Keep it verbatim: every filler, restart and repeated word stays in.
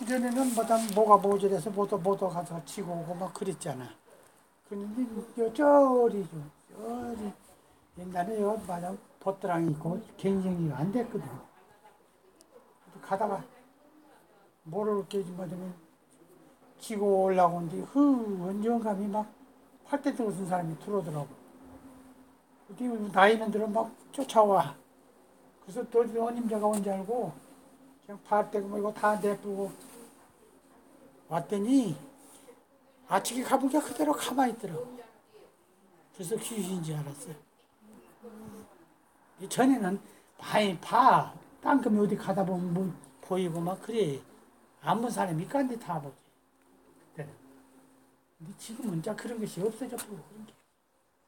그전에는 뭐다 뭐가 모자라서 뭐도 뭐도 가서 치고 오고 막 그랬잖아. 그런데 여전히죠. 저리 옛날에 여 마냥 버드랑이 있고 갱생이가 안 됐거든. 가다가 뭐를 이렇게 맞으면 치고 올라오는데 그 원정감이 막 팔대 들어선 사람이 들어오더라고. 근데 나이는 들어 막 쫓아와. 그래서 또 어님자가 온 줄 알고 그냥 발대고 뭐 이거 다 내쁘고 왔더니 아침에 가보니까 그대로 가만히 있더라고. 그래서 귀신인 줄 알았어요. 전에는 많이 봐. 땅금이 어디 가다 보면 뭐 보이고 막 그래. 아무 사람이 깐데 다 보지. 근데 지금은 자 그런 것이 없어졌고 그런 게.